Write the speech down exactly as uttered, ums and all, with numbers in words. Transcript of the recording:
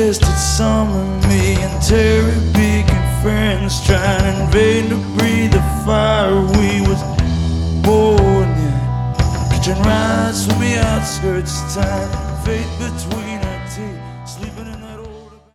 wasted summer, me and Terry became friends, trying in vain to breathe the fire we was born in. Catching rides from the outskirts of town, fate between